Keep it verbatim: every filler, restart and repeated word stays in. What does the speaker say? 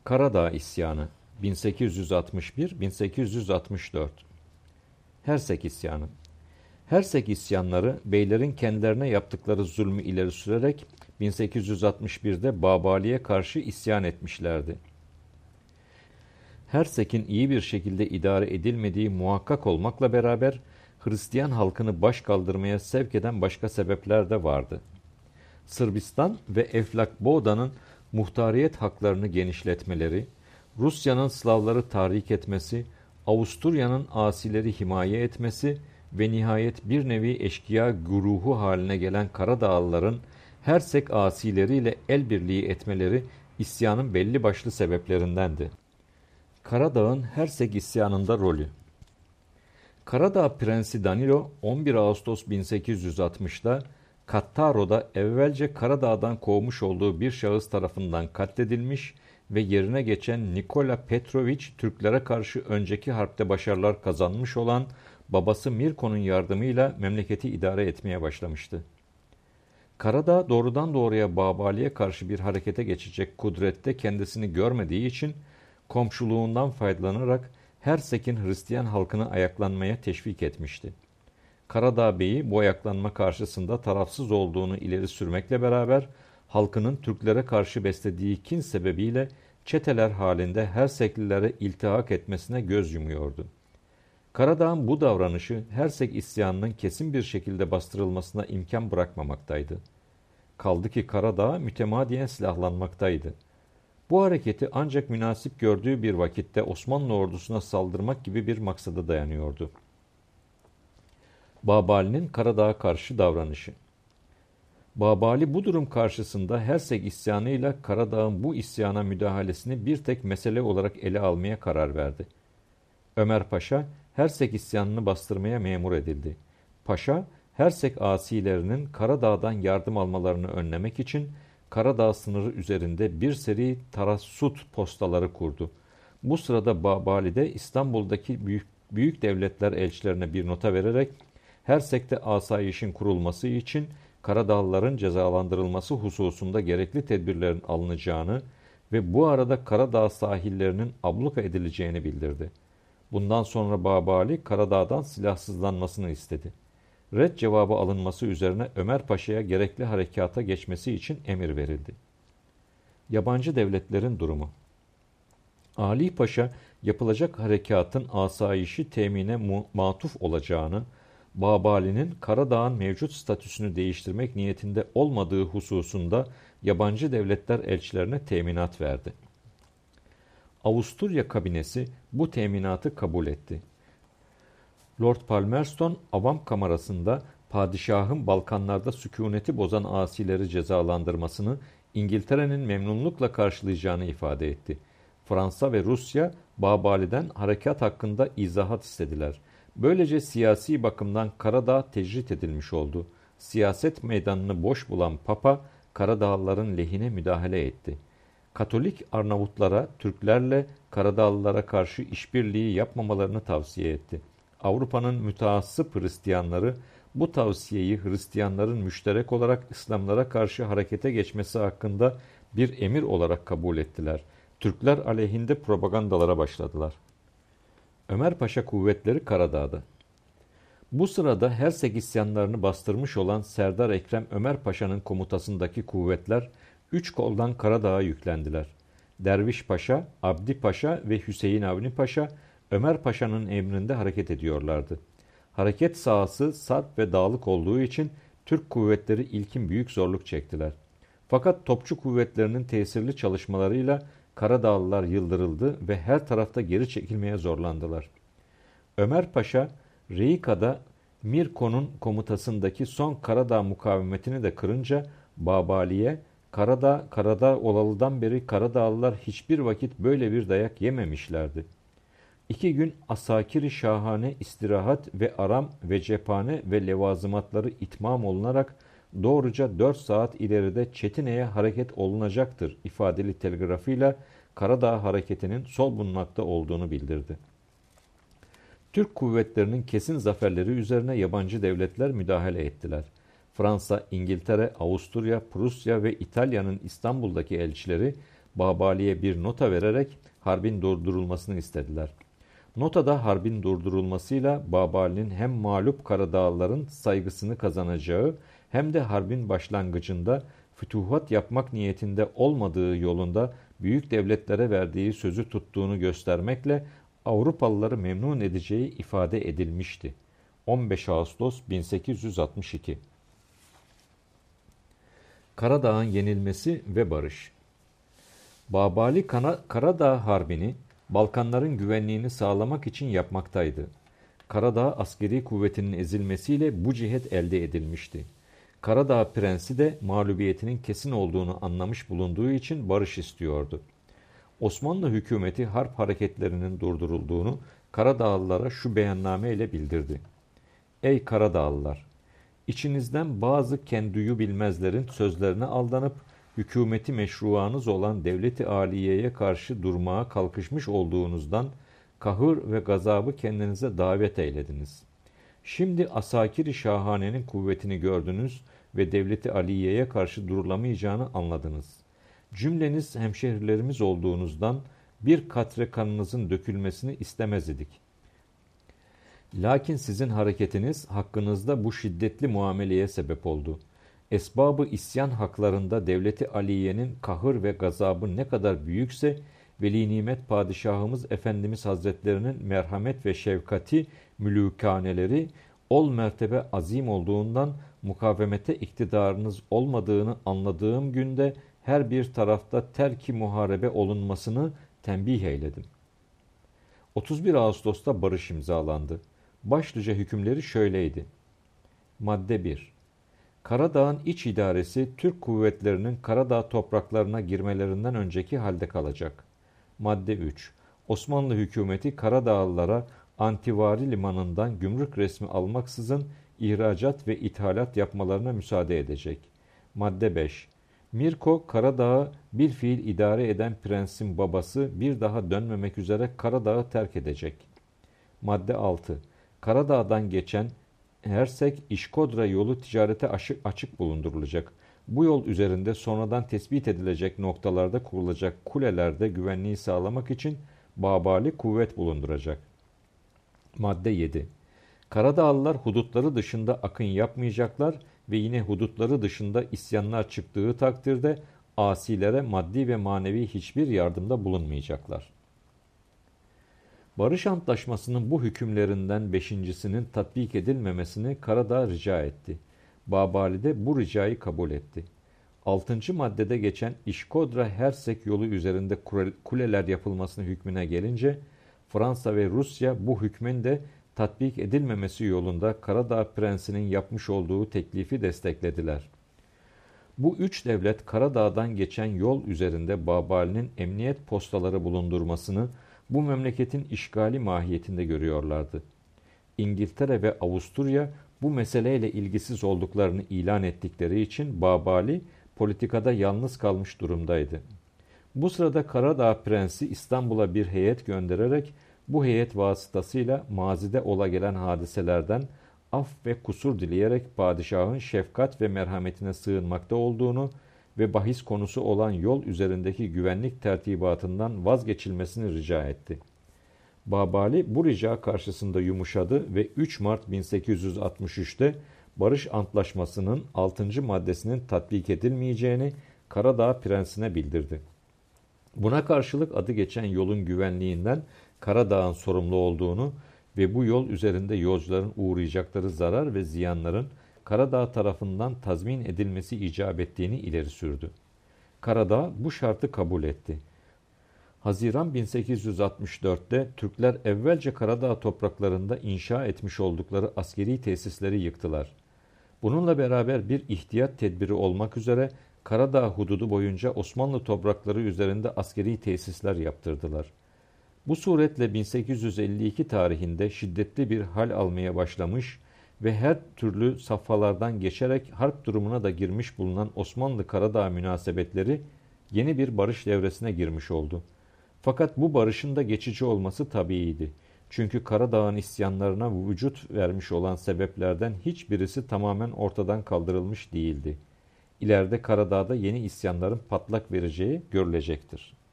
Karadağ İsyanı bin sekiz yüz altmış bir - bin sekiz yüz altmış dört. Hersek İsyanı. Hersek isyanları beylerin kendilerine yaptıkları zulmü ileri sürerek bin sekiz yüz altmış birde Babali'ye karşı isyan etmişlerdi. Hersek'in iyi bir şekilde idare edilmediği muhakkak olmakla beraber Hristiyan halkını baş kaldırmaya sevk eden başka sebepler de vardı. Sırbistan ve Eflak Boğda'nın muhtariyet haklarını genişletmeleri, Rusya'nın Slavları tahrik etmesi, Avusturya'nın asileri himaye etmesi ve nihayet bir nevi eşkıya güruhu haline gelen Karadağlıların Hersek asileriyle el birliği etmeleri isyanın belli başlı sebeplerindendi. Karadağ'ın Hersek isyanında rolü. Karadağ Prensi Danilo on bir Ağustos bin sekiz yüz altmışta Kattaro'da evvelce Karadağ'dan kovmuş olduğu bir şahıs tarafından katledilmiş ve yerine geçen Nikola Petroviç Türklere karşı önceki harpte başarılar kazanmış olan babası Mirko'nun yardımıyla memleketi idare etmeye başlamıştı. Karadağ doğrudan doğruya Babali'ye karşı bir harekete geçecek kudrette kendisini görmediği için komşuluğundan faydalanarak Hersek'in Hristiyan halkını ayaklanmaya teşvik etmişti. Karadağ Bey'i bu ayaklanma karşısında tarafsız olduğunu ileri sürmekle beraber halkının Türklere karşı beslediği kin sebebiyle çeteler halinde Herseklilere iltihak etmesine göz yumuyordu. Karadağ'ın bu davranışı Hersek isyanının kesin bir şekilde bastırılmasına imkan bırakmamaktaydı. Kaldı ki Karadağ mütemadiyen silahlanmaktaydı. Bu hareketi ancak münasip gördüğü bir vakitte Osmanlı ordusuna saldırmak gibi bir maksada dayanıyordu. Babali'nin Karadağ'a karşı davranışı. Babali bu durum karşısında Hersek isyanıyla Karadağ'ın bu isyana müdahalesini bir tek mesele olarak ele almaya karar verdi. Ömer Paşa Hersek isyanını bastırmaya memur edildi. Paşa, Hersek asilerinin Karadağ'dan yardım almalarını önlemek için Karadağ sınırı üzerinde bir seri tarassut postaları kurdu. Bu sırada Babali de İstanbul'daki büyük, büyük devletler elçilerine bir nota vererek Hersek'te asayişin kurulması için Karadağlıların cezalandırılması hususunda gerekli tedbirlerin alınacağını ve bu arada Karadağ sahillerinin abluka edileceğini bildirdi. Bundan sonra Babali Karadağ'dan silahsızlanmasını istedi. Red cevabı alınması üzerine Ömer Paşa'ya gerekli harekata geçmesi için emir verildi. Yabancı devletlerin durumu. Ali Paşa yapılacak harekatın asayişi temine matuf olacağını, Babali'nin Karadağ'ın mevcut statüsünü değiştirmek niyetinde olmadığı hususunda yabancı devletler elçilerine teminat verdi. Avusturya kabinesi bu teminatı kabul etti. Lord Palmerston Avam Kamerası'nda padişahın Balkanlarda sükuneti bozan asileri cezalandırmasını İngiltere'nin memnunlukla karşılayacağını ifade etti. Fransa ve Rusya Babali'den harekat hakkında izahat istediler. Böylece siyasi bakımdan Karadağ tecrit edilmiş oldu. Siyaset meydanını boş bulan Papa, Karadağlıların lehine müdahale etti. Katolik Arnavutlara, Türklerle Karadağlılara karşı işbirliği yapmamalarını tavsiye etti. Avrupa'nın müteassıp Hristiyanları bu tavsiyeyi Hristiyanların müşterek olarak İslamlara karşı harekete geçmesi hakkında bir emir olarak kabul ettiler. Türkler aleyhinde propagandalara başladılar. Ömer Paşa kuvvetleri Karadağ'da. Bu sırada Hersek isyanlarını bastırmış olan Serdar Ekrem Ömer Paşa'nın komutasındaki kuvvetler üç koldan Karadağ'a yüklendiler. Derviş Paşa, Abdi Paşa ve Hüseyin Avni Paşa Ömer Paşa'nın emrinde hareket ediyorlardı. Hareket sahası sarp ve dağlık olduğu için Türk kuvvetleri ilkin büyük zorluk çektiler. Fakat topçu kuvvetlerinin tesirli çalışmalarıyla Karadağlılar yıldırıldı ve her tarafta geri çekilmeye zorlandılar. Ömer Paşa, Reika'da Mirko'nun komutasındaki son Karadağ mukavemetini de kırınca Babali'ye Karadağ, Karadağ olalıdan beri Karadağlılar hiçbir vakit böyle bir dayak yememişlerdi. İki gün asakiri şahane istirahat ve aram ve cephane ve levazımatları itmam olunarak doğruca dört saat ileride Çetine'ye hareket olunacaktır ifadeli telgrafıyla Karadağ hareketinin sol bulunmakta olduğunu bildirdi. Türk kuvvetlerinin kesin zaferleri üzerine yabancı devletler müdahale ettiler. Fransa, İngiltere, Avusturya, Prusya ve İtalya'nın İstanbul'daki elçileri Babali'ye bir nota vererek harbin durdurulmasını istediler. Notada harbin durdurulmasıyla Babali'nin hem mağlup Karadağlıların saygısını kazanacağı hem de harbin başlangıcında fütuhat yapmak niyetinde olmadığı yolunda büyük devletlere verdiği sözü tuttuğunu göstermekle Avrupalıları memnun edeceği ifade edilmişti. on beş Ağustos bin sekiz yüz altmış iki. Karadağ'ın yenilmesi ve barış. Babali Karadağ Harbi'ni Balkanların güvenliğini sağlamak için yapmaktaydı. Karadağ askeri kuvvetinin ezilmesiyle bu cihet elde edilmişti. Karadağ Prensi de mağlubiyetinin kesin olduğunu anlamış bulunduğu için barış istiyordu. Osmanlı hükümeti harp hareketlerinin durdurulduğunu Karadağlılara şu beyanname ile bildirdi. Ey Karadağlılar! İçinizden bazı kenduyu bilmezlerin sözlerine aldanıp hükümeti meşruanız olan devleti aliyeye karşı durmaya kalkışmış olduğunuzdan kahır ve gazabı kendinize davet eylediniz. Şimdi asakir-i şahanenin kuvvetini gördünüz ve devleti aliyeye karşı durulamayacağını anladınız. Cümleniz hemşehrilerimiz olduğunuzdan bir katre kanınızın dökülmesini istemez idik. Lakin sizin hareketiniz hakkınızda bu şiddetli muameleye sebep oldu. Esbab-ı isyan haklarında devleti aliyenin kahır ve gazabı ne kadar büyükse, Veli Nimet Padişahımız Efendimiz Hazretlerinin merhamet ve şefkati mülûkaneleri ol mertebe azim olduğundan mukavemete iktidarınız olmadığını anladığım günde her bir tarafta terki muharebe olunmasını tembih eyledim. otuz bir Ağustos'ta barış imzalandı. Başlıca hükümleri şöyleydi. Madde bir. Karadağ'ın iç idaresi Türk kuvvetlerinin Karadağ topraklarına girmelerinden önceki halde kalacak. Madde üç. Osmanlı hükümeti Karadağlılara Antivari limanından gümrük resmi almaksızın ihracat ve ithalat yapmalarına müsaade edecek. Madde beş. Mirko Karadağ'ı bilfiil idare eden prensin babası bir daha dönmemek üzere Karadağ'ı terk edecek. Madde altı. Karadağ'dan geçen Hersek İşkodra yolu ticarete açık bulundurulacak. Bu yol üzerinde sonradan tespit edilecek noktalarda kurulacak kulelerde güvenliği sağlamak için Babali kuvvet bulunduracak. Madde yedi. Karadağlılar hudutları dışında akın yapmayacaklar ve yine hudutları dışında isyanlar çıktığı takdirde asilere maddi ve manevi hiçbir yardımda bulunmayacaklar. Barış Antlaşması'nın bu hükümlerinden beşincisinin tatbik edilmemesini Karadağ rica etti. Babali de bu ricayı kabul etti. Altıncı maddede geçen İşkodra Hersek yolu üzerinde kuleler yapılmasını hükmüne gelince Fransa ve Rusya bu hükmün de tatbik edilmemesi yolunda Karadağ Prensi'nin yapmış olduğu teklifi desteklediler. Bu üç devlet Karadağ'dan geçen yol üzerinde Babali'nin emniyet postaları bulundurmasını bu memleketin işgali mahiyetinde görüyorlardı. İngiltere ve Avusturya bu meseleyle ilgisiz olduklarını ilan ettikleri için Babali politikada yalnız kalmış durumdaydı. Bu sırada Karadağ Prensi İstanbul'a bir heyet göndererek bu heyet vasıtasıyla mazide ola gelen hadiselerden af ve kusur dileyerek padişahın şefkat ve merhametine sığınmakta olduğunu ve bahis konusu olan yol üzerindeki güvenlik tertibatından vazgeçilmesini rica etti. Babali bu rica karşısında yumuşadı ve üç Mart bin sekiz yüz altmış üç'te Barış Antlaşması'nın altıncı maddesinin tatbik edilmeyeceğini Karadağ Prensi'ne bildirdi. Buna karşılık adı geçen yolun güvenliğinden Karadağ'ın sorumlu olduğunu ve bu yol üzerinde yolcuların uğrayacakları zarar ve ziyanların Karadağ tarafından tazmin edilmesi icap ettiğini ileri sürdü. Karadağ bu şartı kabul etti. Haziran bin sekiz yüz altmış dört'te Türkler evvelce Karadağ topraklarında inşa etmiş oldukları askeri tesisleri yıktılar. Bununla beraber bir ihtiyat tedbiri olmak üzere Karadağ hududu boyunca Osmanlı toprakları üzerinde askeri tesisler yaptırdılar. Bu suretle bin sekiz yüz elli iki tarihinde şiddetli bir hal almaya başlamış ve her türlü safhalardan geçerek harp durumuna da girmiş bulunan Osmanlı-Karadağ münasebetleri yeni bir barış devresine girmiş oldu. Fakat bu barışın da geçici olması tabiiydi. Çünkü Karadağ'ın isyanlarına vücut vermiş olan sebeplerden hiçbirisi tamamen ortadan kaldırılmış değildi. ileride Karadağ'da yeni isyanların patlak vereceği görülecektir.